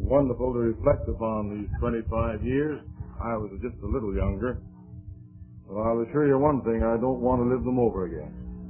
wonderful to reflect upon these 25 years. I was just a little younger. But I'll assure you one thing, I don't want to live them over again.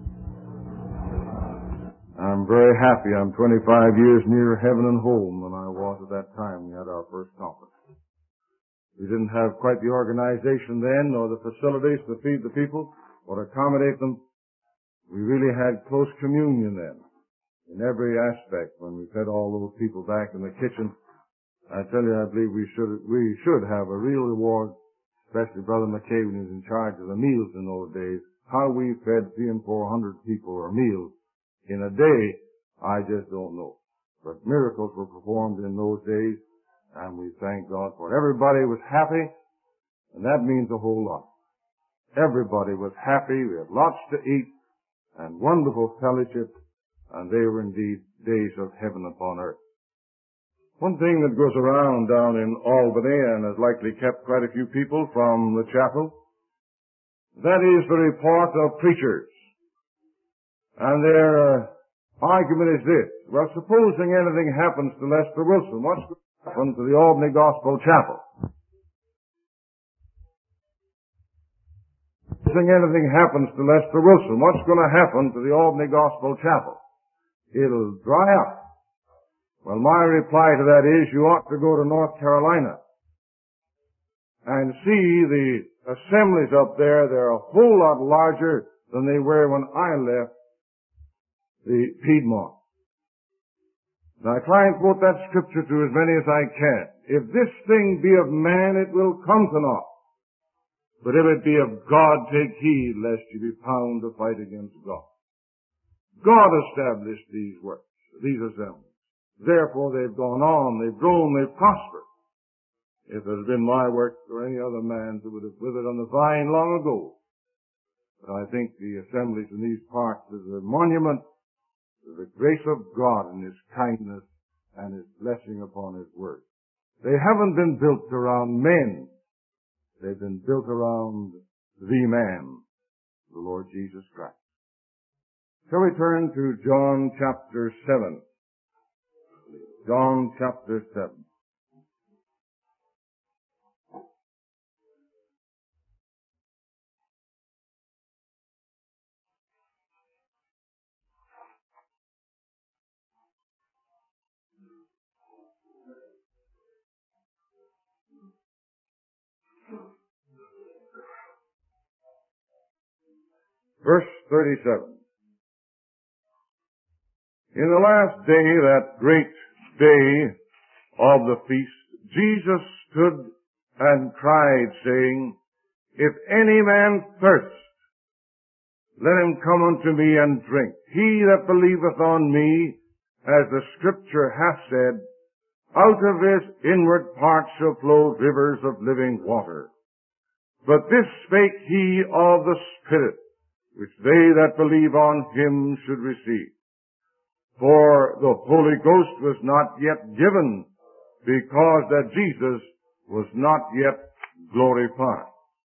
I'm very happy I'm 25 years nearer heaven and home than I was at that time we had our first conference. We didn't have quite the organization then, nor the facilities to feed the people or accommodate them. We really had close communion then, in every aspect, when we fed all those people back in the kitchen. I tell you, I believe we should have a real reward, especially Brother McKay when he was in charge of the meals in those days. How we fed 300 and 400 people or meals in a day, I just don't know. But miracles were performed in those days, and we thank God for it. Everybody was happy, and that means a whole lot. Everybody was happy. We had lots to eat and wonderful fellowship, and they were indeed days of heaven upon earth. One thing that goes around down in Albany and has likely kept quite a few people from the chapel, that is the report of preachers. And their argument is this: well, supposing anything happens to Lester Wilson, what's going to happen to the Albany Gospel Chapel? Supposing anything happens to Lester Wilson, what's going to happen to the Albany Gospel Chapel? It'll dry up. Well, my reply to that is you ought to go to North Carolina and see the assemblies up there. They're a whole lot larger than they were when I left the Piedmont. Now, I try and quote that scripture to as many as I can. If this thing be of man, it will come to naught. But if it be of God, take heed lest you be found to fight against God. God established these works, these assemblies. Therefore, they've gone on, they've grown, they've prospered. If it had been my work or any other man's, it would have withered on the vine long ago. But I think the assemblies in these parts is a monument to the grace of God and His kindness and His blessing upon His Word. They haven't been built around men. They've been built around the man, the Lord Jesus Christ. Shall we turn to John chapter 7? John chapter 7. Verse 37. In the last day, that great day of the feast, Jesus stood and cried, saying, If any man thirst, let him come unto me and drink. He that believeth on me, as the Scripture hath said, out of his inward parts shall flow rivers of living water. But this spake he of the Spirit, which they that believe on him should receive. For the Holy Ghost was not yet given, because that Jesus was not yet glorified.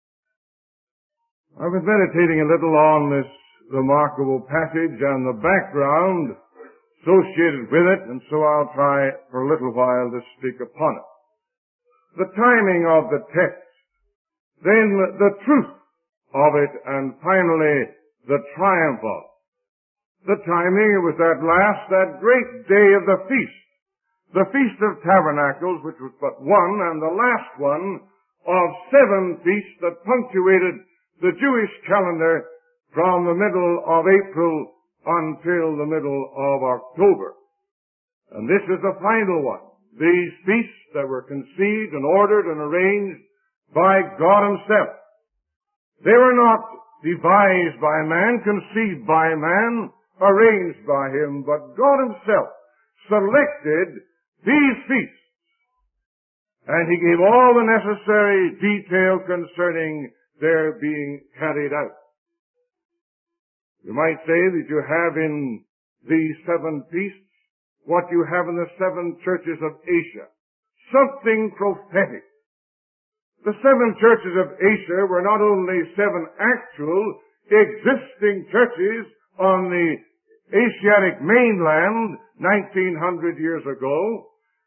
I was meditating a little on this remarkable passage and the background associated with it, and so I'll try for a little while to speak upon it. The timing of the text, then the truth of it, and finally the triumph of it. The timing, it was that great day of the feast. The Feast of Tabernacles, which was but one, and the last one of 7 feasts that punctuated the Jewish calendar from the middle of April until the middle of October. And this is the final one. These feasts that were conceived and ordered and arranged by God Himself. They were not devised by man, conceived by man, arranged by Him, but God Himself selected these feasts. And He gave all the necessary detail concerning their being carried out. You might say that you have in these 7 feasts what you have in the 7 churches of Asia. Something prophetic. The 7 churches of Asia were not only 7 actual existing churches on the Asiatic mainland 1900 years ago,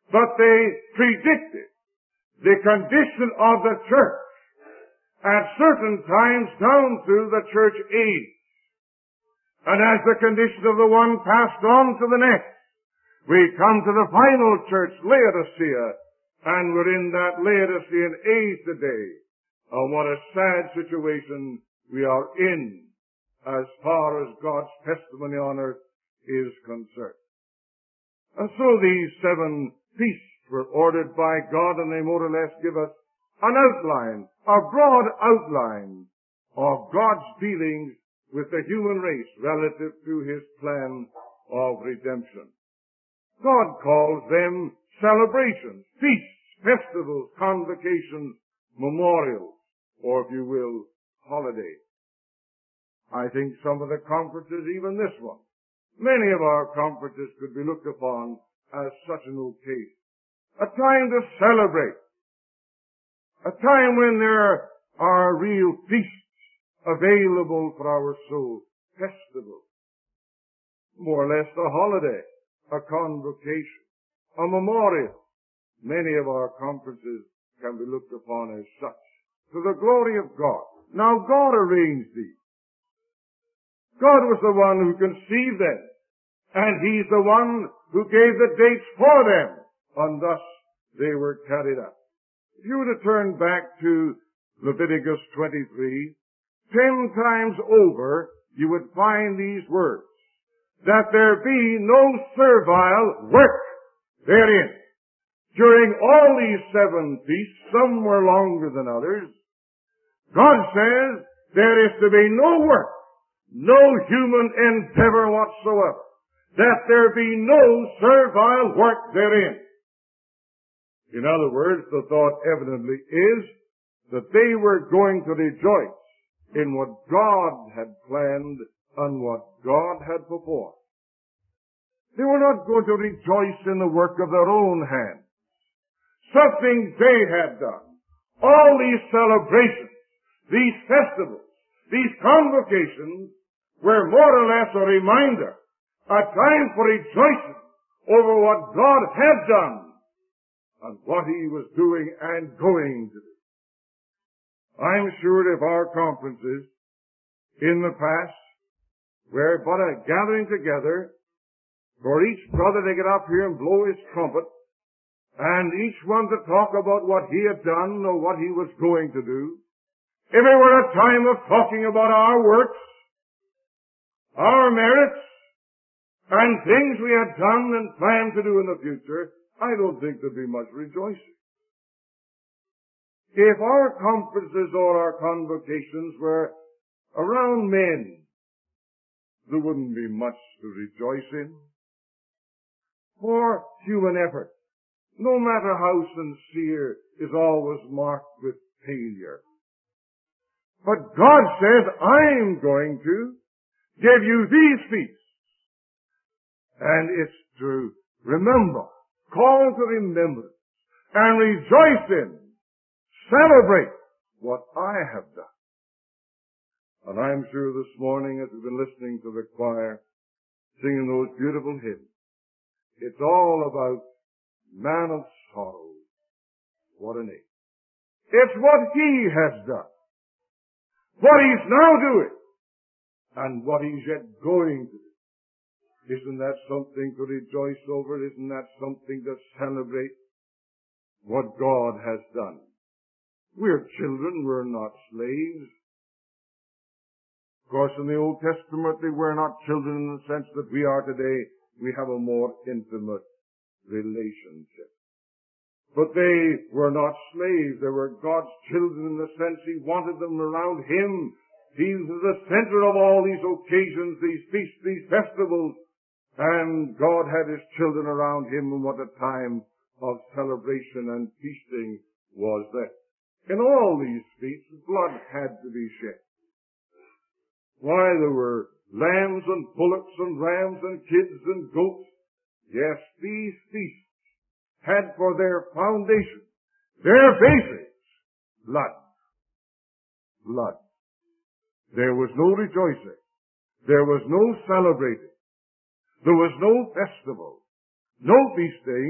but they predicted the condition of the church at certain times down through the church age. And as the condition of the one passed on to the next, we come to the final church, Laodicea, and we're in that Laodicean age today. And what a sad situation we are in as far as God's testimony on earth is concerned. And so these 7 feasts were ordered by God, and they more or less give us an outline, a broad outline of God's dealings with the human race relative to His plan of redemption. God calls them celebrations, feasts, festivals, convocations, memorials, or if you will, holidays. I think some of the conferences, even this one, many of our conferences could be looked upon as such an occasion. A time to celebrate. A time when there are real feasts available for our soul. Festivals. More or less a holiday, a convocation, a memorial. Many of our conferences can be looked upon as such. To the glory of God. Now God arranged these. God was the one who conceived them. And He's the one who gave the dates for them. And thus they were carried out. If you were to turn back to Leviticus 23, 10 times over you would find these words. That there be no servile work therein. During all these 7 feasts, some were longer than others, God says there is to be no work, no human endeavor whatsoever. That there be no servile work therein. In other words, the thought evidently is that they were going to rejoice in what God had planned and what God had performed. They were not going to rejoice in the work of their own hands. Something they had done. All these celebrations, these festivals, these convocations were more or less a reminder, a time for rejoicing over what God had done and what He was doing and going to do. I'm sure if our conferences in the past were but a gathering together for each brother to get up here and blow his trumpet, and each one to talk about what he had done or what he was going to do, if it were a time of talking about our works, our merits, and things we had done and planned to do in the future, I don't think there'd be much rejoicing. If our conferences or our convocations were around men, there wouldn't be much to rejoice in. For human effort, no matter how sincere, is always marked with failure. But God says, I'm going to give you these feasts. And it's to remember, call to remembrance, and rejoice in, celebrate what I have done. And I'm sure this morning, as we've been listening to the choir singing those beautiful hymns, it's all about Man of Sorrows. What a name. It's what He has done. What He's now doing. And what He's yet going to do. Isn't that something to rejoice over? Isn't that something to celebrate? What God has done. We're children, we're not slaves. Of course, in the Old Testament, they were not children in the sense that we are today. We have a more intimate relationship. But they were not slaves. They were God's children in the sense He wanted them around Him. He was the center of all these occasions, these feasts, these festivals. And God had His children around Him, and what a time of celebration and feasting was that. In all these feasts, blood had to be shed. Why, there were lambs and bullocks and rams and kids and goats. Yes, these feasts had for their foundation, their basis, blood. Blood. There was no rejoicing. There was no celebrating. There was no festival, no feasting,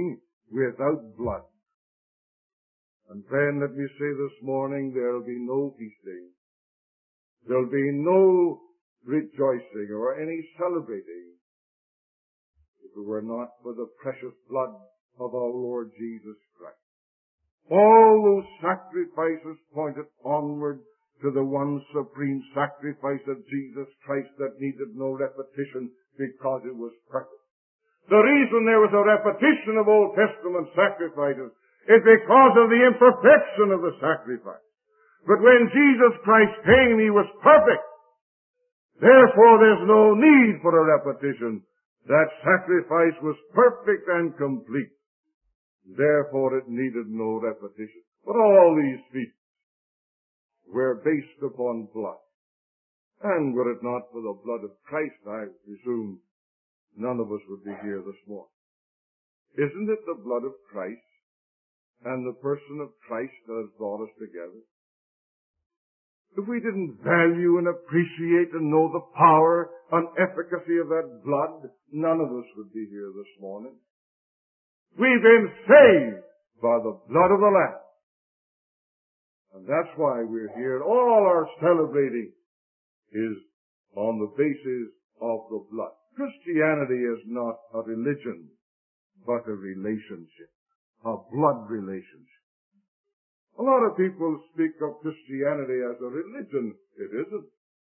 without blood. And friend, let me say this morning, there'll be no feasting. There'll be no rejoicing or any celebrating if it were not for the precious blood of our Lord Jesus Christ. All those sacrifices pointed onward to the one supreme sacrifice of Jesus Christ that needed no repetition because it was perfect. The reason there was a repetition of Old Testament sacrifices is because of the imperfection of the sacrifice. But when Jesus Christ came, He was perfect. Therefore, there's no need for a repetition. That sacrifice was perfect and complete. Therefore, it needed no repetition. But all these feasts were based upon blood. And were it not for the blood of Christ, I presume none of us would be here this morning. Isn't it the blood of Christ and the person of Christ that has brought us together? If we didn't value and appreciate and know the power and efficacy of that blood, none of us would be here this morning. We've been saved by the blood of the Lamb. And that's why we're here. All our celebrating is on the basis of the blood. Christianity is not a religion, but a relationship, a blood relationship. A lot of people speak of Christianity as a religion. It isn't.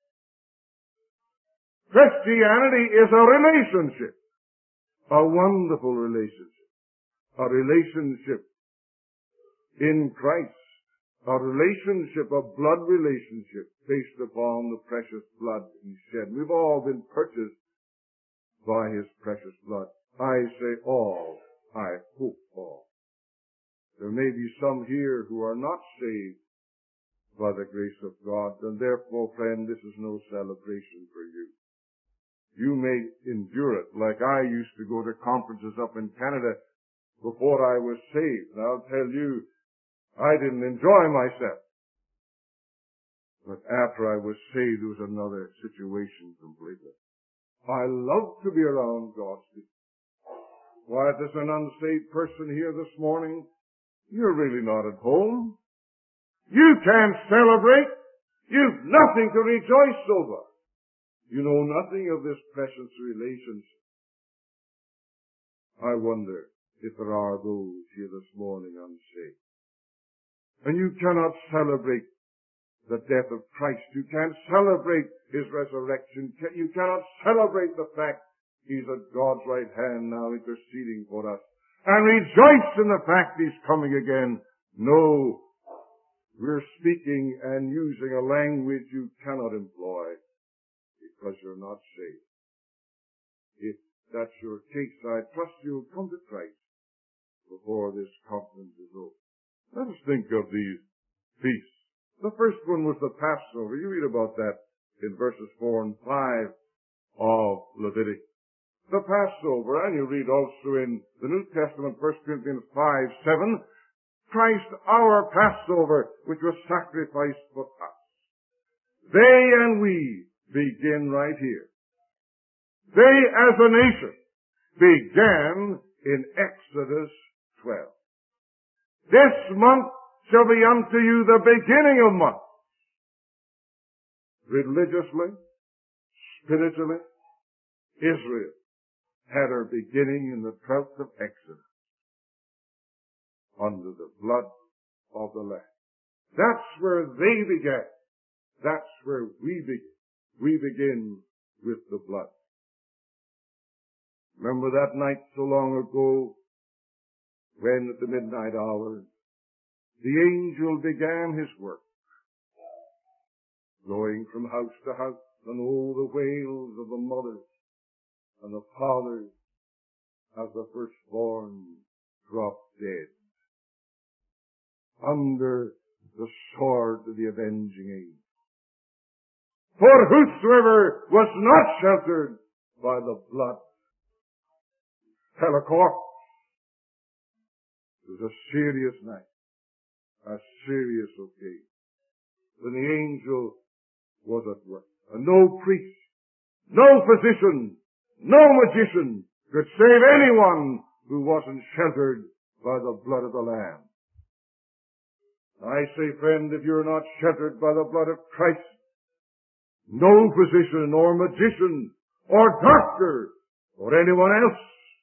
Christianity is a relationship, a wonderful relationship, a relationship in Christ, a relationship, a blood relationship based upon the precious blood He shed. We've all been purchased by His precious blood. I say all. I hope all. There may be some here who are not saved by the grace of God, and therefore, friend, this is no celebration for you. You may endure it, like I used to go to conferences up in Canada before I was saved. And I'll tell you, I didn't enjoy myself. But after I was saved, it was another situation completely. I love to be around God's people. Why, if there's an unsaved person here this morning, you're really not at home. You can't celebrate. You've nothing to rejoice over. You know nothing of this precious relationship. I wonder if there are those here this morning unsaved. And you cannot celebrate the death of Christ. You can't celebrate His resurrection. You cannot celebrate the fact He's at God's right hand now interceding for us. And rejoice in the fact He's coming again. No, we're speaking and using a language you cannot employ because you're not saved. If that's your case, I trust you'll come to Christ before this conference is over. Let us think of these feasts. The first one was the Passover. You read about that in verses 4 and 5 of Leviticus. The Passover, and you read also in the New Testament, 1 Corinthians 5:7, Christ our Passover, which was sacrificed for us. They and we begin right here. They as a nation began in Exodus 12. This month shall be unto you the beginning of months. Religiously, spiritually, Israel had her beginning in the 12th of Exodus under the blood of the Lamb. That's where they began. That's where we begin. We begin with the blood. Remember that night so long ago when at the midnight hour the angel began his work, going from house to house, and oh, the wails of the mothers and the fathers as the firstborn dropped dead under the sword of the avenging angel. For whosoever was not sheltered by the blood fell a corpse. It was a serious night, a serious occasion, when the angel was at work. And no priest, no physician, no magician could save anyone who wasn't sheltered by the blood of the Lamb. I say, friend, if you're not sheltered by the blood of Christ, no physician or magician or doctor or anyone else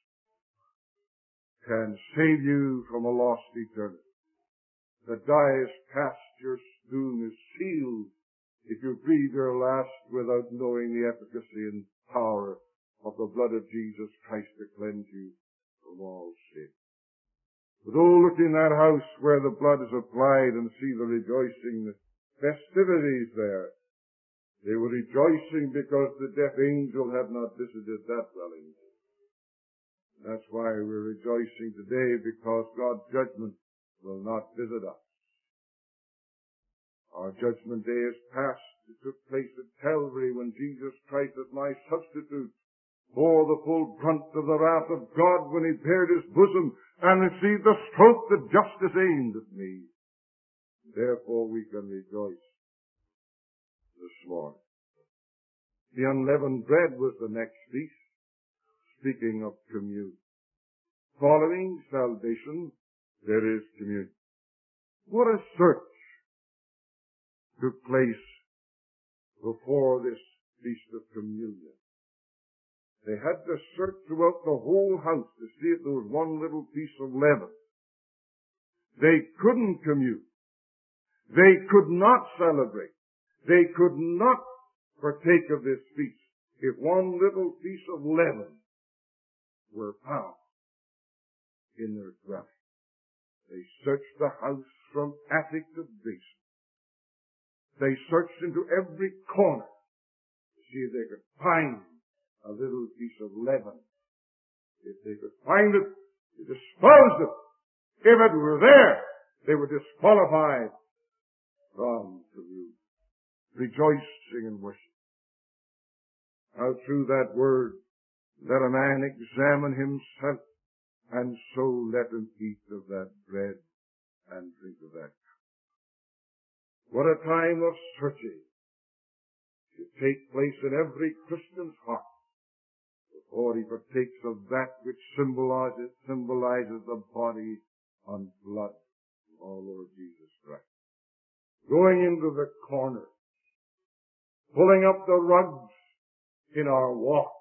can save you from a lost eternity. The die is cast, your doom is sealed if you breathe your last without knowing the efficacy and power of the blood of Jesus Christ to cleanse you from all sin. But oh, look in that house where the blood is applied and see the rejoicing, the festivities there. They were rejoicing because the death angel had not visited that dwelling. That's why we're rejoicing today, because God's judgment will not visit us. Our judgment day is past. It took place at Calvary when Jesus Christ, as my substitute, bore the full brunt of the wrath of God when he bared his bosom and received the stroke that justice aimed at me. Therefore we can rejoice this morning. The unleavened bread was the next feast, speaking of communion. Following salvation, there is communion. What a search took place before this feast of communion. They had to search throughout the whole house to see if there was one little piece of leaven. They couldn't commune. They could not celebrate. They could not partake of this feast if one little piece of leaven were found in their dwelling. They searched the house from attic to basement. They searched into every corner to see if they could find a little piece of leaven. If they could find it, they disposed it. If it were there, they were disqualified from communion. Rejoicing and worship. How through that word, let a man examine himself, and so let him eat of that bread and drink of that cup. What a time of searching should take place in every Christian's heart before he partakes of that which symbolizes the body and blood of our Lord Jesus Christ. Going into the corner, pulling up the rugs in our walk,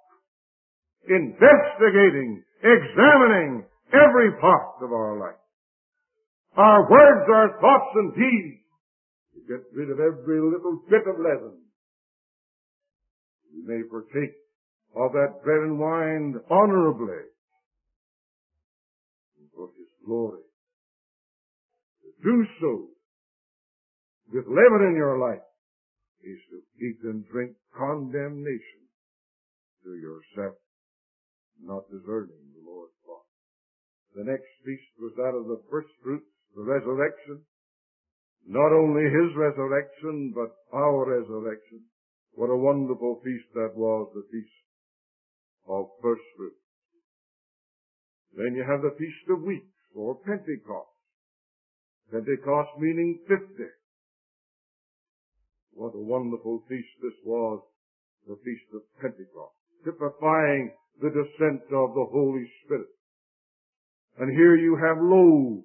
investigating, examining every part of our life. Our words, our thoughts and deeds, to get rid of every little bit of leaven. We may partake of that bread and wine honorably for his glory. To do so with leaven in your life is to eat and drink condemnation to yourself, not deserving the Lord's body. The next feast was that of the first fruits, the resurrection. Not only his resurrection, but our resurrection. What a wonderful feast that was, the feast of first fruits. Then you have the Feast of Weeks, or Pentecost. Pentecost meaning 50. What a wonderful feast this was, the Feast of Pentecost, typifying the descent of the Holy Spirit. And here you have loaves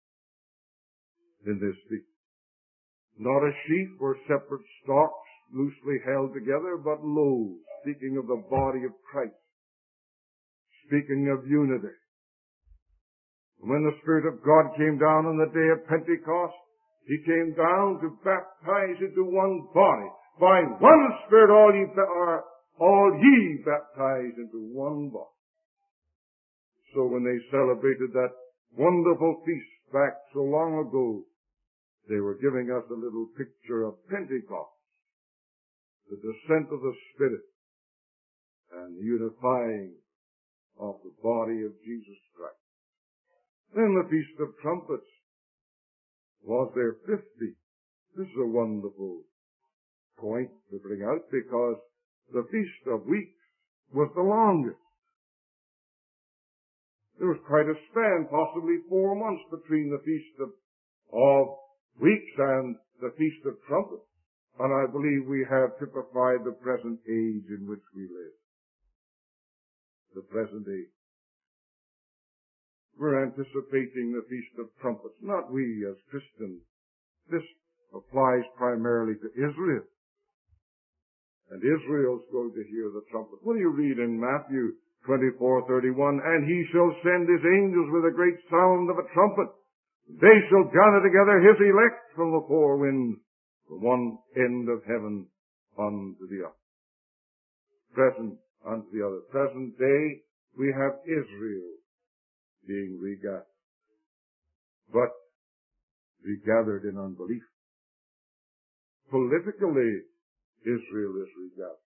in this feast. Not a sheaf or separate stalks loosely held together, but loaves, speaking of the body of Christ, speaking of unity. When the Spirit of God came down on the day of Pentecost, he came down to baptize into one body. By one Spirit all ye baptized into one body. So when they celebrated that wonderful feast back so long ago, they were giving us a little picture of Pentecost, the descent of the Spirit, and the unifying of the body of Jesus Christ. Then the Feast of Trumpets was their 50th. This is a wonderful point to bring out, because the Feast of Weeks was the longest. There was quite a span, possibly 4 months, between the Feast of Weeks and the Feast of Trumpets. And I believe we have typified the present age in which we live. The present age. we're anticipating the Feast of Trumpets. Not we as Christians. This applies primarily to Israel. And Israel's going to hear the trumpet. What do you read in Matthew 24:31? And he shall send his angels with a great sound of a trumpet. They shall gather together his elect from the four winds, from one end of heaven unto the other. Present unto the other. Present day, we have Israel being regathered. But regathered in unbelief. Politically, Israel is regathered.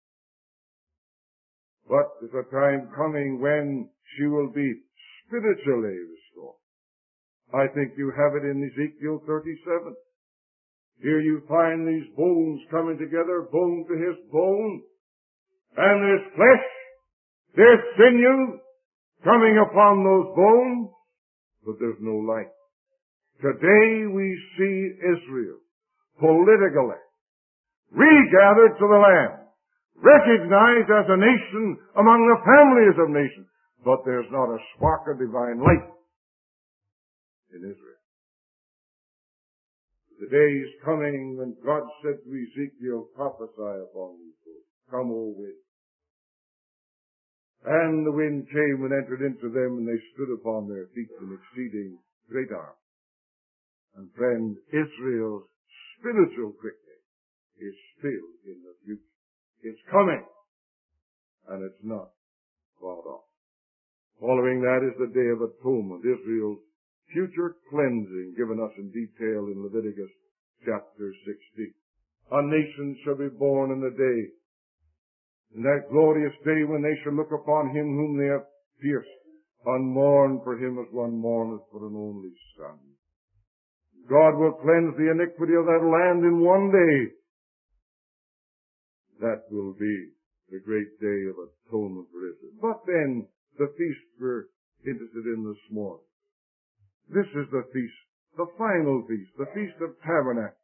But there's a time coming when she will be spiritually restored. I think you have it in Ezekiel 37. Here you find these bones coming together, bone to his bone, and there's flesh, there's sinew coming upon those bones, but there's no life. Today we see Israel politically regathered to the land, recognized as a nation among the families of nations, but there's not a spark of divine life in Israel. The day is coming when God said to Ezekiel, prophesy upon these bones. Come, O wind. And the wind came and entered into them, and they stood upon their feet in exceeding great arms. And friend, Israel's spiritual quickening is still in the future. It's coming, and it's not far off. Following that is the Day of Atonement, Israel's future cleansing, given us in detail in Leviticus chapter 16. A nation shall be born in the day, in that glorious day when they shall look upon him whom they have pierced, and mourn for him as one mourneth for an only son. God will cleanse the iniquity of that land in one day. That will be the great day of atonement for Israel. But then, the feast we're interested in this morning. This is the feast, the final feast, the Feast of Tabernacles.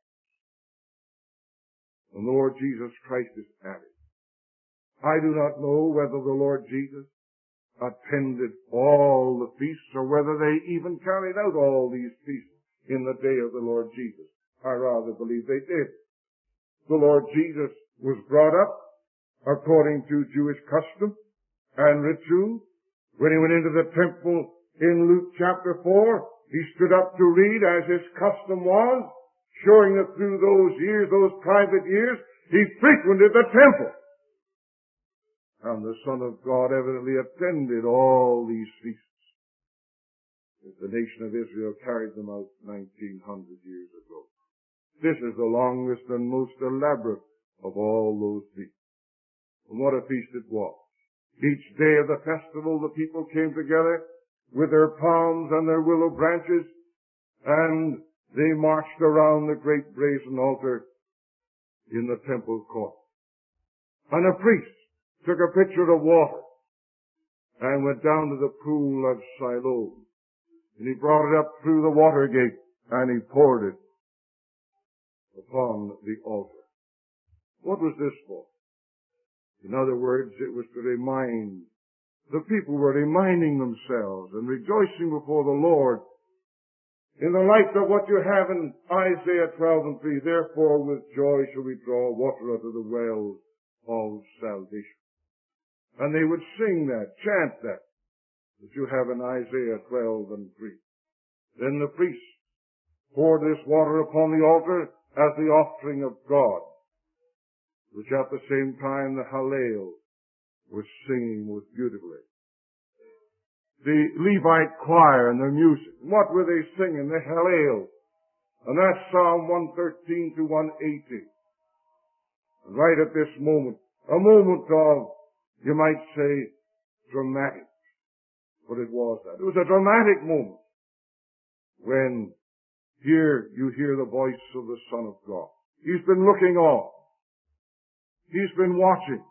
The Lord Jesus Christ is at it. I do not know whether the Lord Jesus attended all the feasts or whether they even carried out all these feasts in the day of the Lord Jesus. I rather believe they did. The Lord Jesus was brought up according to Jewish custom and ritual. When he went into the temple in Luke chapter 4, he stood up to read as his custom was, showing that through those years, those private years, he frequented the temple. And the Son of God evidently attended all these feasts, as the nation of Israel carried them out 1900 years ago. This is the longest and most elaborate of all those feasts. And what a feast it was. Each day of the festival, the people came together with their palms and their willow branches, and they marched around the great brazen altar in the temple court. And a priest took a pitcher of water and went down to the pool of Siloam. And he brought it up through the water gate, and he poured it upon the altar. What was this for? In other words, it was to remind, the people were reminding themselves and rejoicing before the Lord in the light of what you have in Isaiah 12:3. Therefore with joy shall we draw water out of the well of salvation. And they would sing that, chant that you have in Isaiah 12:3. Then the priest poured this water upon the altar as the offering of God, which at the same time the Hallel was singing most beautifully. The Levite choir and their music, what were they singing? The Hallel. And that's Psalm 113 to 180. And right at this moment, a moment of, you might say, dramatic. But it was that. It was a dramatic moment when here you hear the voice of the Son of God. He's been looking on. He's been watching.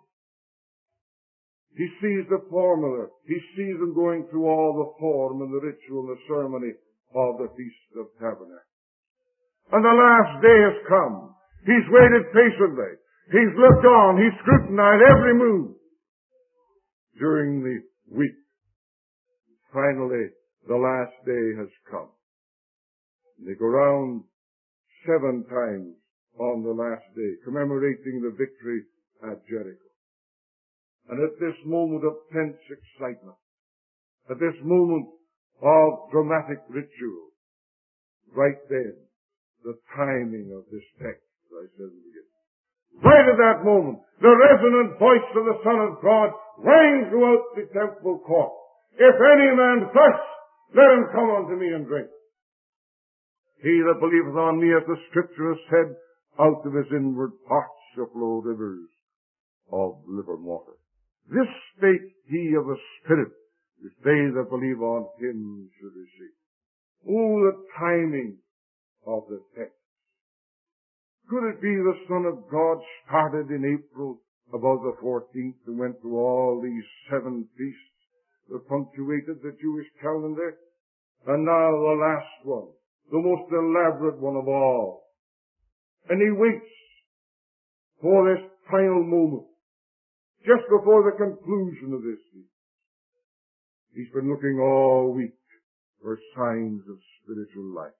He sees the formula. He sees them going through all the form and the ritual and the ceremony of the Feast of Tabernacles. And the last day has come. He's waited patiently. He's looked on. He's scrutinized every move during the week. Finally, the last day has come. And they go round 7 times on the last day, commemorating the victory at Jericho. And at this moment of tense excitement, at this moment of dramatic ritual, right then, the timing of this text, as I said in the beginning. Right at that moment, the resonant voice of the Son of God rang throughout the temple court. If any man thirst, let him come unto me and drink. He that believeth on me, as the Scripture has said, out of his inward parts shall flow rivers of living water. This spake he of the Spirit, which they that believe on him should receive. Oh, the timing of the text. Could it be the Son of God started in April about the 14th and went through all these 7 feasts that punctuated the Jewish calendar? And now the last one, the most elaborate one of all. And he waits for this final moment, just before the conclusion of this feast. He's been looking all week for signs of spiritual life.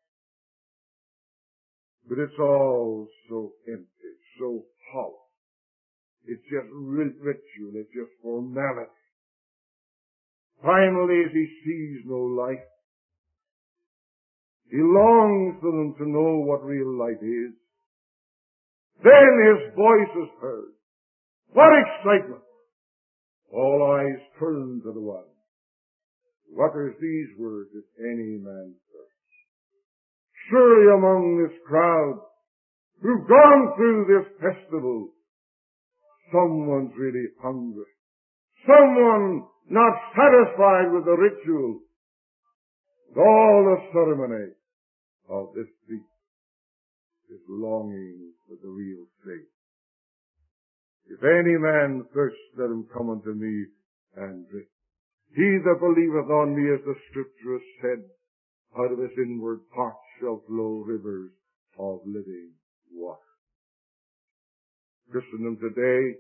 But it's all so empty, so hollow. It's just ritual, it's just formality. Finally, as he sees no life, he longs for them to know what real life is. Then his voice is heard. What excitement! All eyes turn to the one who utters these words, if any man thirsts. Surely among this crowd who've gone through this festival, someone's really hungry. Someone not satisfied with the ritual, with all the ceremony of this feast, is longing for the real faith. If any man thirst, let him come unto me and drink. He that believeth on me, as the Scripture has said, out of his inward parts shall flow rivers of living water. Christendom today,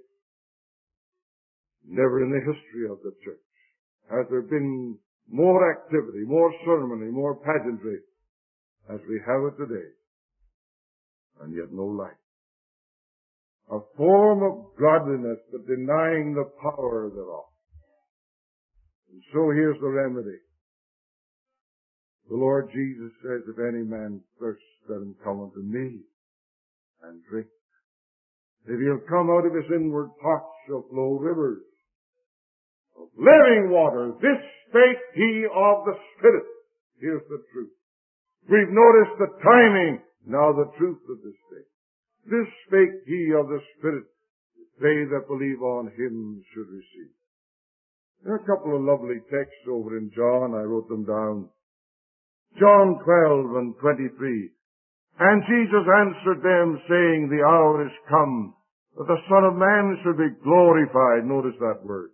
never in the history of the church has there been more activity, more ceremony, more pageantry as we have it today, and yet no life. A form of godliness, but denying the power thereof. And so here's the remedy. The Lord Jesus says, if any man thirst, let him come unto me and drink. If he'll come, out of his inward parts shall flow rivers of living water. This spake he of the Spirit. Here's the truth. We've noticed the timing, now the truth of this thing. This spake he of the Spirit, they that believe on him should receive. There are a couple of lovely texts over in John. I wrote them down. John 12 and 23. And Jesus answered them, saying, the hour is come, that the Son of Man should be glorified. Notice that word.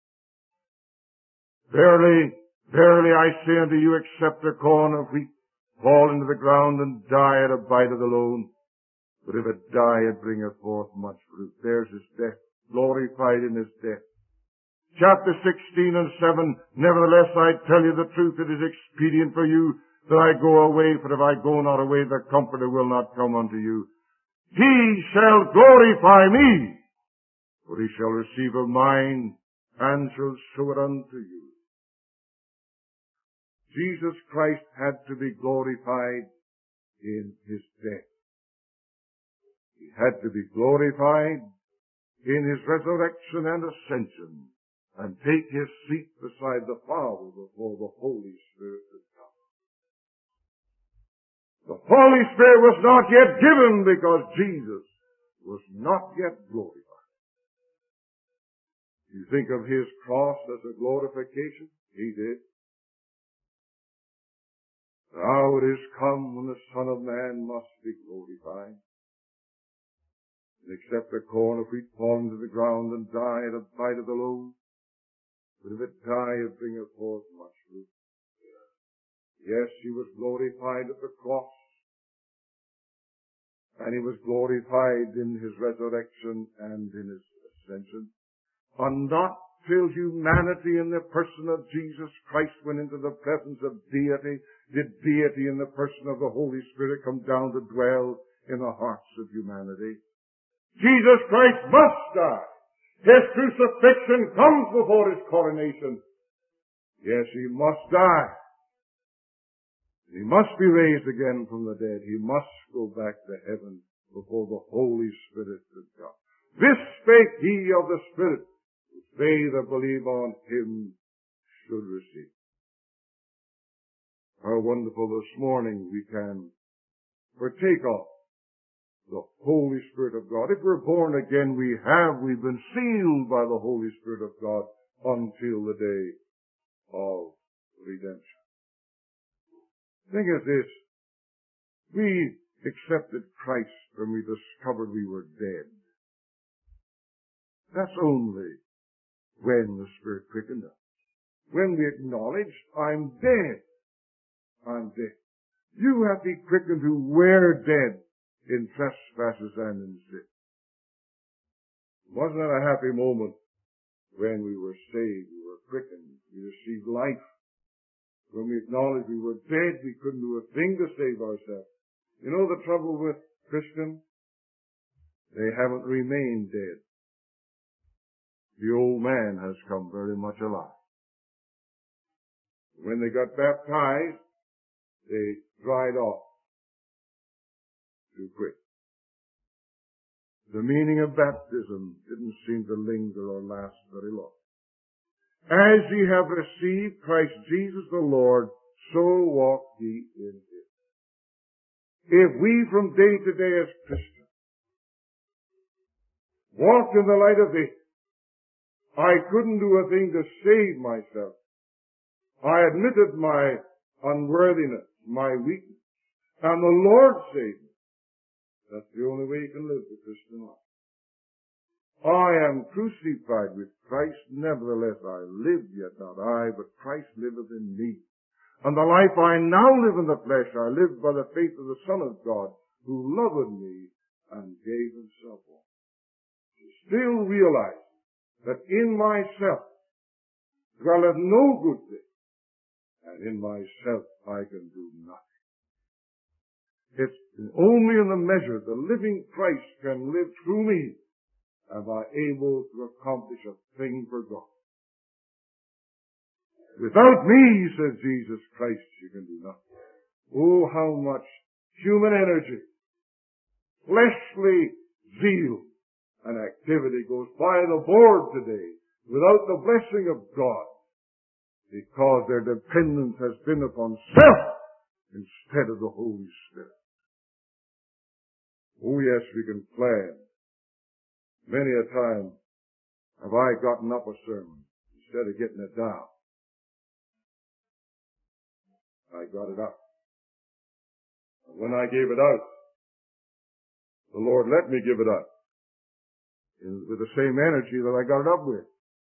Verily, verily, I say unto you, except a corn of wheat fall into the ground and die, it abideth alone. But if it die, it bringeth forth much fruit. There's his death, glorified in his death. Chapter 16 and 7, nevertheless I tell you the truth, it is expedient for you that I go away, for if I go not away, the Comforter will not come unto you. He shall glorify me, for he shall receive of mine, and shall show it unto you. Jesus Christ had to be glorified in his death. He had to be glorified in his resurrection and ascension, and take his seat beside the Father before the Holy Spirit would come. The Holy Spirit was not yet given because Jesus was not yet glorified. You think of his cross as a glorification? He did. The hour is come when the Son of Man must be glorified. And except a corn of wheat fall into the ground and die, it abideth alone. But if it die, it bringeth forth much fruit. Yes, he was glorified at the cross. And he was glorified in his resurrection and in his ascension. And not till humanity in the person of Jesus Christ went into the presence of deity, did deity in the person of the Holy Spirit come down to dwell in the hearts of humanity. Jesus Christ must die. His crucifixion comes before His coronation. Yes, He must die. He must be raised again from the dead. He must go back to heaven before the Holy Spirit could come. This spake He of the Spirit, which they that believe on Him should receive. How wonderful this morning we can partake of the Holy Spirit of God. If we're born again, we've been sealed by the Holy Spirit of God until the day of redemption. The thing is this, we accepted Christ when we discovered we were dead. That's only when the Spirit quickened us. When we acknowledged, I'm dead. I'm dead. You have to be quickened who were dead in trespasses and in sin. Wasn't that a happy moment when we were saved, we were quickened, we received life? When we acknowledged we were dead, we couldn't do a thing to save ourselves. You know the trouble with Christians? They haven't remained dead. The old man has come very much alive. When they got baptized, they dried off too quick. The meaning of baptism didn't seem to linger or last very long. As ye have received Christ Jesus the Lord, so walk ye in Him. If we from day to day as Christians walked in the light of faith, I couldn't do a thing to save myself. I admitted my unworthiness, my weakness, and the Lord saved me. That's the only way you can live the Christian life. I am crucified with Christ, nevertheless I live, yet not I, but Christ liveth in me. And the life I now live in the flesh, I live by the faith of the Son of God, who loved me and gave Himself up. Still realize that in myself dwelleth no good thing, and in myself I can do nothing. It's only in the measure the living Christ can live through me am I able to accomplish a thing for God. Without me, says Jesus Christ, you can do nothing. Oh, how much human energy, fleshly zeal, and activity goes by the board today without the blessing of God, because their dependence has been upon self instead of the Holy Spirit. Oh yes, we can plan. Many a time have I gotten up a sermon instead of getting it down. I got it up. And when I gave it out, the Lord let me give it up with the same energy that I got it up with.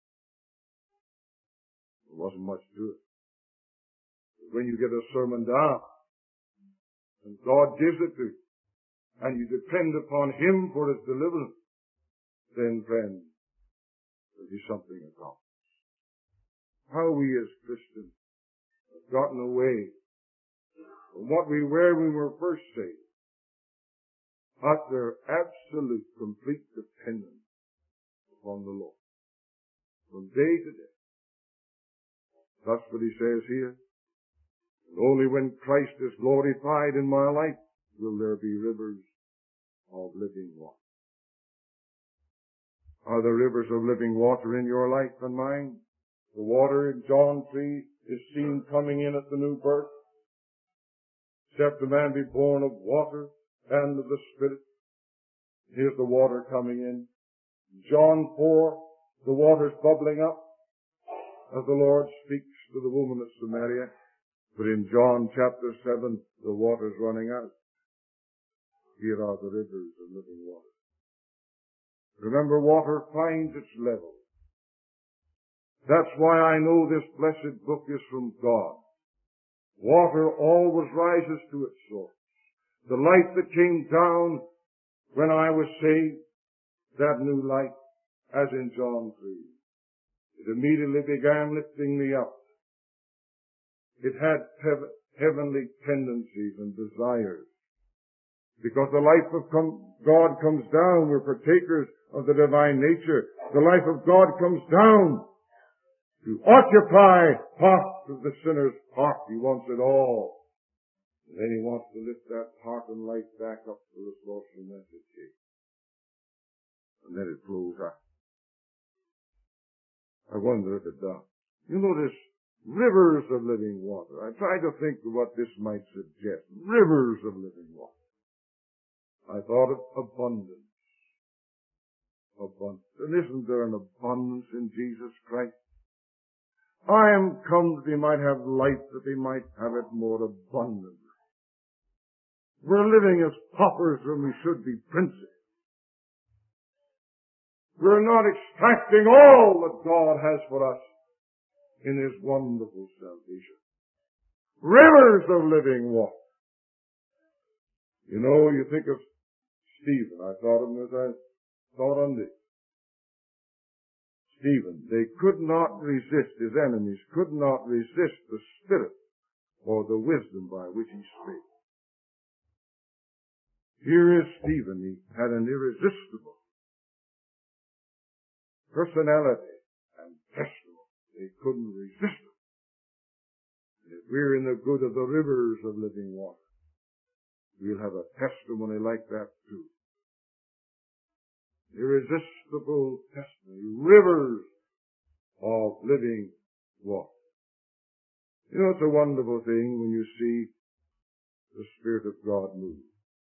There wasn't much to it. But when you get a sermon down, and God gives it to you, and you depend upon Him for its deliverance, then, friend, there'll be something accomplished. How we as Christians have gotten away from what we were when we were first saved. Utter, absolute, complete dependence upon the Lord. From day to day. That's what He says here. And only when Christ is glorified in my life will there be rivers of living water. Are there rivers of living water in your life and mine? The water in John 3 is seen coming in at the new birth. Except a man be born of water and of the Spirit. Here's the water coming in. John 4, the water's bubbling up as the Lord speaks to the woman of Samaria. But in John chapter 7, the water's running out. Here are the rivers of living water. Remember, water finds its level. That's why I know this blessed book is from God. Water always rises to its source. The light that came down when I was saved, that new light, as in John 3, It immediately began lifting me up. It had heavenly tendencies and desires. Because the life of God comes down, we're partakers of the divine nature. The life of God comes down to occupy part of the sinner's heart. He wants it all. And then he wants to lift that heart and life back up to the source from whence it came. And then it flows out. I wonder if it does. You notice rivers of living water. I tried to think of what this might suggest. Rivers of living water. I thought of abundance. Abundance. And isn't there an abundance in Jesus Christ? I am come that they might have life, that they might have it more abundantly. We're living as paupers when we should be princes. We're not extracting all that God has for us in His wonderful salvation. Rivers of living water. You know, you think of Stephen. I thought of him as I thought on this. Stephen, they could not resist, his enemies could not resist the spirit or the wisdom by which he spake. Here is Stephen. He had an irresistible personality and testimony. They couldn't resist it. And if we're in the good of the rivers of living water, we'll have a testimony like that too. Irresistible testimony, rivers of living water. You know, it's a wonderful thing when you see the Spirit of God move.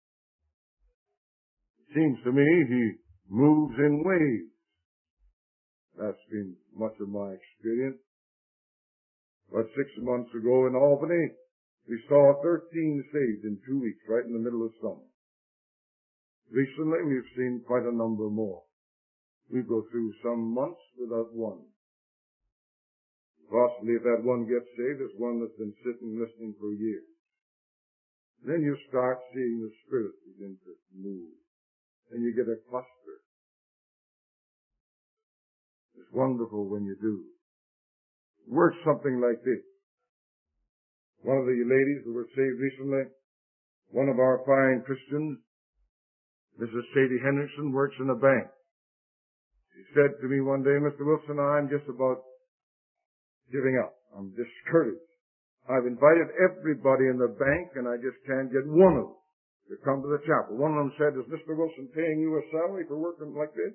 It seems to me He moves in waves. That's been much of my experience. About 6 months ago in Albany, we saw 13 saved in 2 weeks, right in the middle of summer. Recently, we've seen quite a number more. We go through some months without one. Possibly if that one gets saved, it's one that's been sitting listening for years. Then you start seeing the Spirit begin to move. And you get a cluster. It's wonderful when you do. It works something like this. One of the ladies who were saved recently, one of our fine Christians, Mrs. Sadie Henderson, works in a bank. She said to me one day, Mr. Wilson, I'm just about giving up. I'm discouraged. I've invited everybody in the bank and I just can't get one of them to come to the chapel. One of them said, is Mr. Wilson paying you a salary for working like this?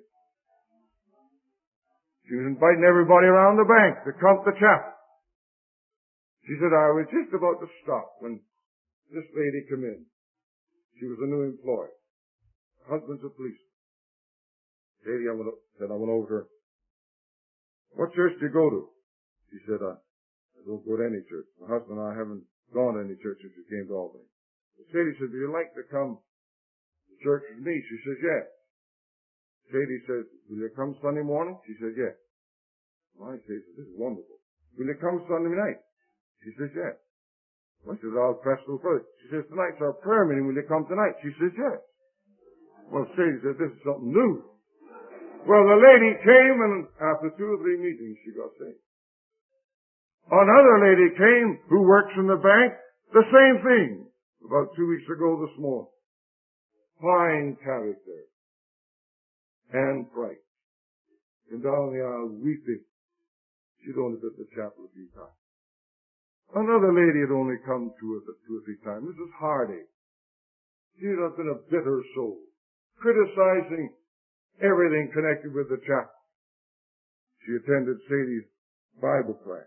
She was inviting everybody around the bank to come to the chapel. She said, I was just about to stop when this lady came in. She was a new employee. Her husband's a policeman. Lady, I went over to her. What church do you go to? She said, I don't go to any church. My husband and I haven't gone to any church since we came to Albany. Sadie said, do you like to come to church with me? She says, yes. Sadie says, will you come Sunday morning? She says, yes. Well, I say, this is wonderful. Will you come Sunday night? She says, yes. Well, she says, I'll press no further. She says, tonight's our prayer meeting. Will you come tonight? She says, yes. Well, Sadie said, this is something new. Well, the lady came, and after 2 or 3 meetings, she got saved. Another lady came who works in the bank, the same thing, about 2 weeks ago this morning. Fine character and bright. Came down the aisle weeping. She'd only been to the chapel a few times. Another lady had only come to us 2 or 3 times. Mrs. Hardy. She had been a bitter soul, criticizing everything connected with the chapel. She attended Sadie's Bible class.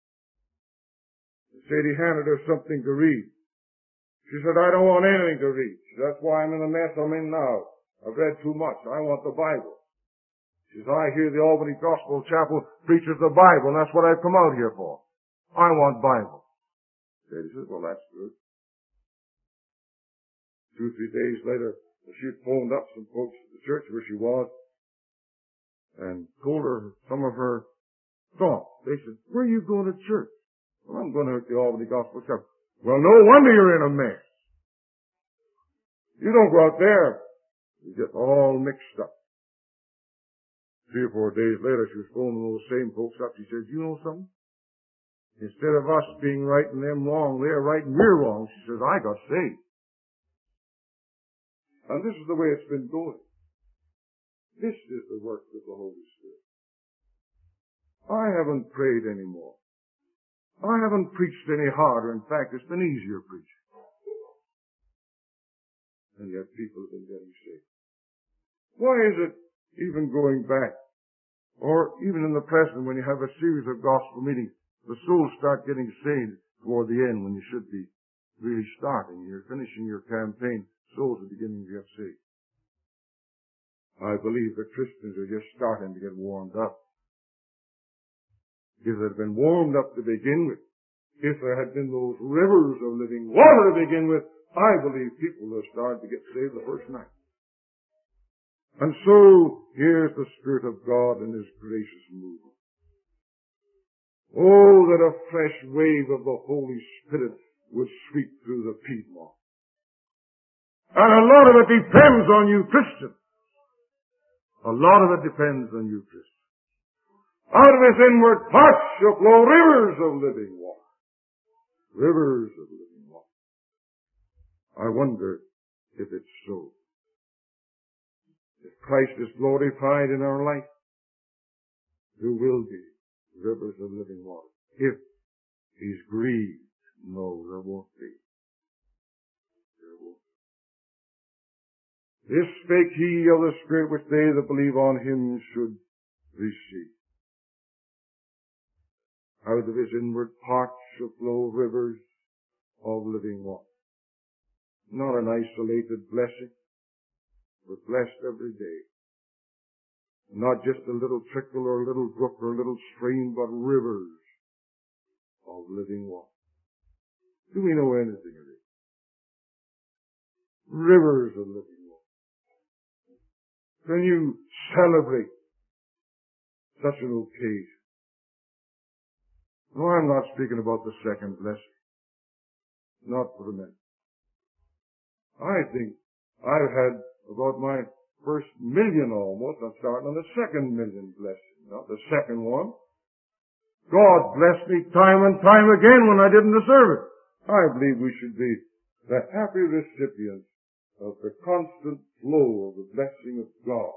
Sadie handed her something to read. She said, I don't want anything to read. That's why I'm in the mess I'm in now. I've read too much. I want the Bible. She says, I hear the Albany Gospel Chapel preaches the Bible, and that's what I've come out here for. I want Bible. Sadie says, well, that's good. 2 or 3 days later, she phoned up some folks at the church where she was and told her some of her thoughts. They said, where are you going to church? Well, I'm going to the Albany Gospel Chapel. Well, no wonder you're in a mess. You don't go out there. You get all mixed up. 3 or 4 days later, she was phoning those same folks up. She says, you know something? Instead of us being right and them wrong, they're right and we're wrong. She says, I got saved. And this is the way it's been going. This is the work of the Holy Spirit. I haven't prayed anymore. I haven't preached any harder. In fact, it's been easier preaching. And yet people have been getting saved. Why is it, even going back, or even in the present when you have a series of gospel meetings, the souls start getting saved toward the end when you should be really starting. You're finishing your campaign, souls are beginning to get saved. I believe that Christians are just starting to get warmed up. If they had been warmed up to begin with, if there had been those rivers of living water to begin with, I believe people would have started to get saved the first night. And so, here's the Spirit of God in His gracious movement. Oh, that a fresh wave of the Holy Spirit would sweep through the Piedmont. And a lot of it depends on you, Christian. A lot of it depends on you, Christian. Out of His inward parts shall flow rivers of living water. Rivers of living water. I wonder if it's so. If Christ is glorified in our life, there will be rivers of living water. If He's grieved, no, there won't be. There won't be. This spake He of the Spirit which they that believe on Him should receive. Out of His inward parts shall flow rivers of living water. Not an isolated blessing, but blessed every day. Not just a little trickle or a little brook or a little stream, but rivers of living water. Do we know anything of it? Rivers of living water. Can you celebrate such an occasion? No, I'm not speaking about the second blessing. Not for a minute. I think I've had about my first million almost. I'm starting on the second million blessing, not the second one. God blessed me time and time again when I didn't deserve it. I believe we should be the happy recipients of the constant flow of the blessing of God.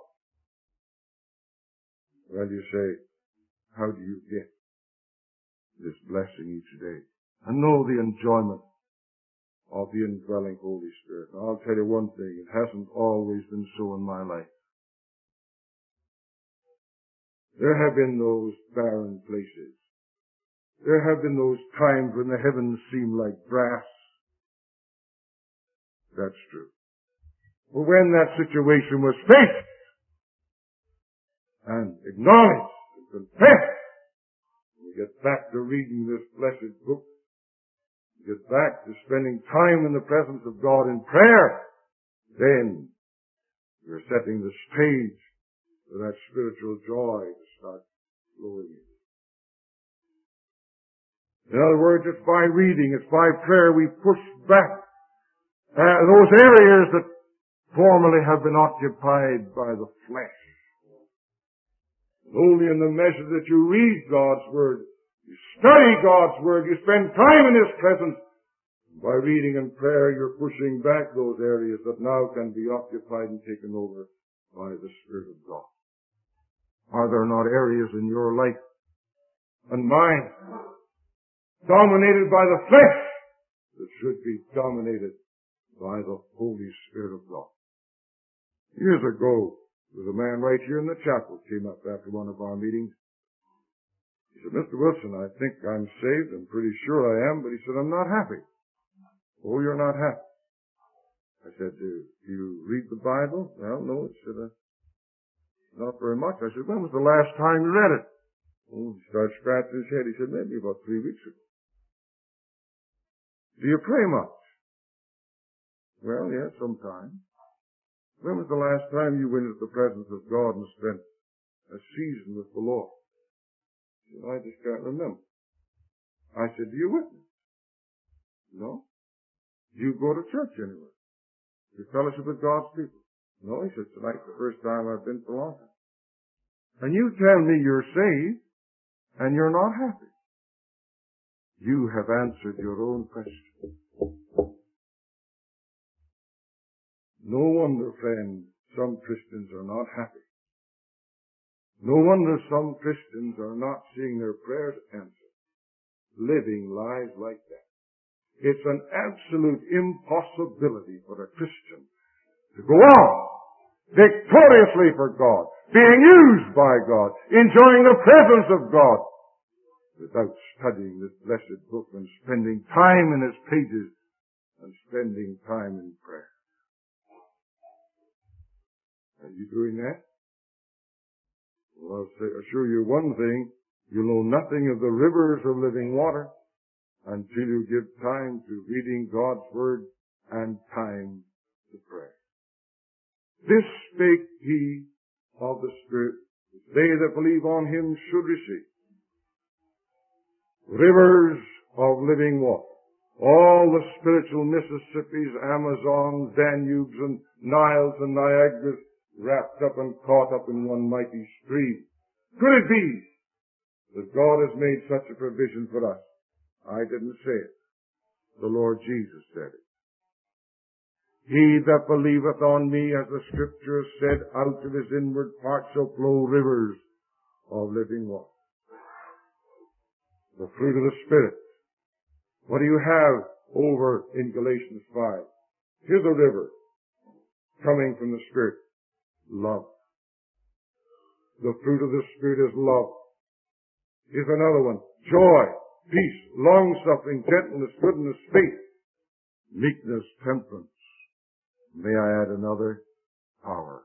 Well, you say, how do you get this blessing each day? And know the enjoyment of the indwelling Holy Spirit. Now, I'll tell you one thing, it hasn't always been so in my life. There have been those barren places. There have been those times when the heavens seem like brass. That's true. But when that situation was faced and acknowledged and confessed, we get back to reading this blessed book, get back to spending time in the presence of God in prayer, then you're setting the stage for that spiritual joy to start flowing in. In other words, it's by reading, it's by prayer we push back those areas that formerly have been occupied by the flesh. Only in the measure that you read God's Word, you study God's Word, you spend time in His presence. By reading and prayer, you're pushing back those areas that now can be occupied and taken over by the Spirit of God. Are there not areas in your life and mine dominated by the flesh that should be dominated by the Holy Spirit of God? Years ago, there was a man right here in the chapel came up after one of our meetings. He said, Mr. Wilson, I think I'm saved. I'm pretty sure I am. But he said, I'm not happy. Oh, you're not happy. I said, do you read the Bible? Well, no. He said, not very much. I said, when was the last time you read it? Oh, he started scratching his head. He said, maybe about 3 weeks ago. Do you pray much? Well, yes, sometimes. When was the last time you went into the presence of God and spent a season with the Lord? He said, I just can't remember. I said, do you witness? No. Do you go to church anywhere? Do you fellowship with God's people? No, he said, tonight's the first time I've been for a long time. And you tell me you're saved and you're not happy. You have answered your own question. No wonder, friend, some Christians are not happy. No wonder some Christians are not seeing their prayers answered, living lives like that. It's an absolute impossibility for a Christian to go on victoriously for God, being used by God, enjoying the presence of God, without studying this blessed book and spending time in its pages and spending time in prayer. Are you doing that? Well, I'll assure you one thing, you'll know nothing of the rivers of living water until you give time to reading God's Word and time to prayer. This spake he of the Spirit, which they that believe on him should receive. Rivers of living water. All the spiritual Mississippis, Amazons, Danubes, and Niles and Niagaras wrapped up and caught up in one mighty stream. Could it be that God has made such a provision for us? I didn't say it. The Lord Jesus said it. He that believeth on me, as the Scripture has said, out of his inward parts shall flow rivers of living water. The fruit of the Spirit. What do you have over in Galatians 5? Here's a river coming from the Spirit. Love. The fruit of the Spirit is love. Here's another one. Joy, peace, long-suffering, gentleness, goodness, faith, meekness, temperance. May I add another? Power.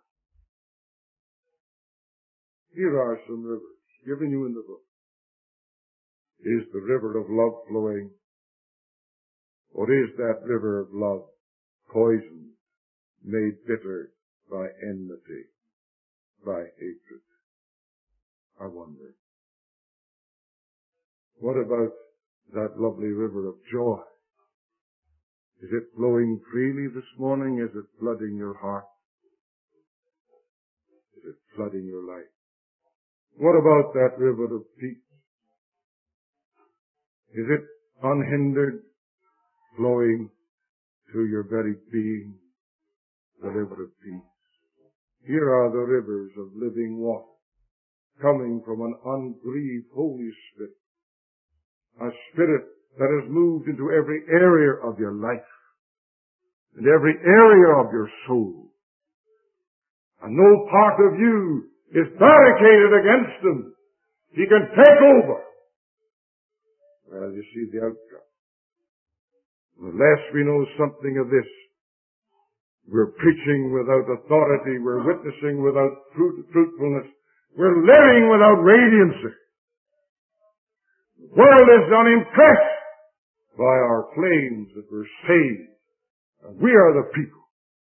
Here are some rivers given you in the book. Is the river of love flowing? Or is that river of love poisoned, made bitter by enmity, by hatred? I wonder. What about that lovely river of joy? Is it flowing freely this morning? Is it flooding your heart? Is it flooding your life? What about that river of peace? Is it unhindered, flowing through your very being? The river of peace. Here are the rivers of living water, coming from an ungrieved Holy Spirit. A Spirit that has moved into every area of your life and every area of your soul. And no part of you is barricaded against him. He can take over. Well, you see the outcome. Unless we know something of this, we're preaching without authority, we're witnessing without fruitfulness, we're living without radiancy. The world is unimpressed by our claims that we're saved, and we are the people.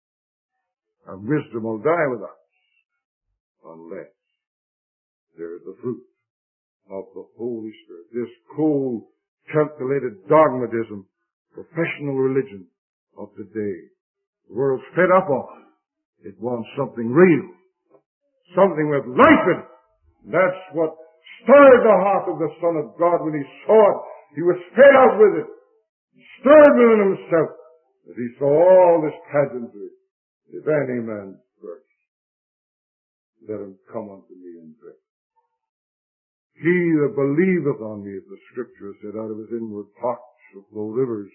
And wisdom will die with us unless there is the fruit of the Holy Spirit. This cold, calculated dogmatism, professional religion of today, the world's fed up on. It wants something real, something with life in it. That's what stirred the heart of the Son of God when he saw it. He was fed up with it, stirred within himself, as he saw all this pageantry. If any man thirst, let him come unto me and drink. He that believeth on me, as the Scripture said, out of his inward parts shall flow rivers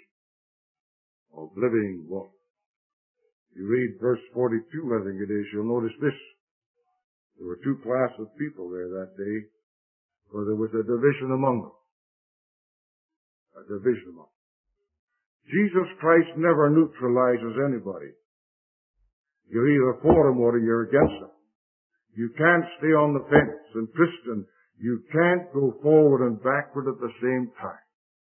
of living water. You read verse 42, I think it is, you'll notice this. There were two classes of people there that day, for there was a division among them. A division among them. Jesus Christ never neutralizes anybody. You're either for him or you're against him. You can't stay on the fence. And Christian, you can't go forward and backward at the same time.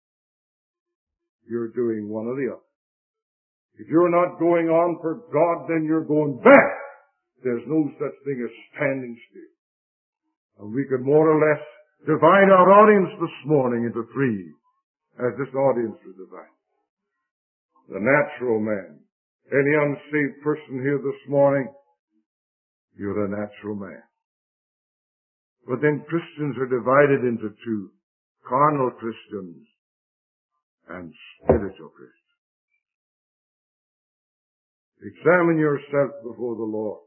You're doing one or the other. If you're not going on for God, then you're going back. There's no such thing as standing still. And we could more or less divide our audience this morning into three, as this audience was divided. The natural man. Any unsaved person here this morning, you're a natural man. But then Christians are divided into two: carnal Christians and spiritual Christians. Examine yourself before the Lord.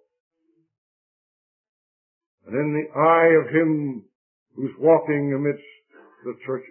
And in the eye of him who's walking amidst the churches,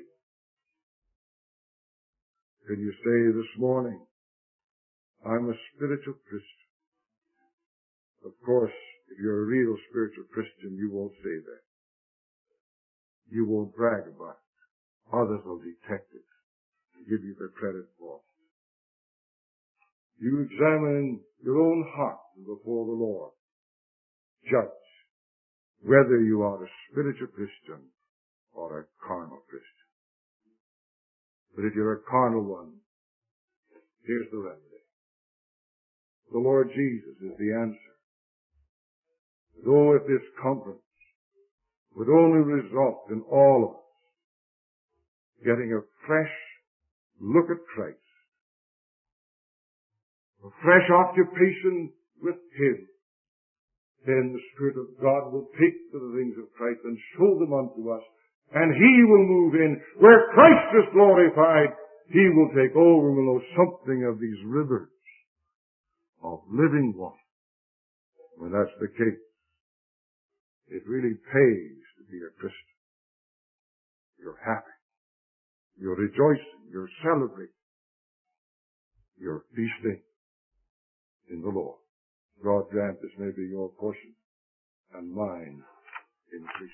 can you say this morning, I'm a spiritual Christian? Of course, if you're a real spiritual Christian, you won't say that. You won't brag about it. Others will detect it and give you the credit for it. You examine your own heart before the Lord. Judge whether you are a spiritual Christian or a carnal Christian. But if you're a carnal one, here's the remedy. The Lord Jesus is the answer. Though if this conference would only result in all of us getting a fresh look at Christ, a fresh occupation with him, then the Spirit of God will take to the things of Christ and show them unto us, and he will move in. Where Christ is glorified, he will take over and will know something of these rivers of living water. When that's the case, it really pays to be a Christian. You're happy. You're rejoicing. You're celebrating. You're feasting in the Lord. God grant this may be your portion and mine in Christ.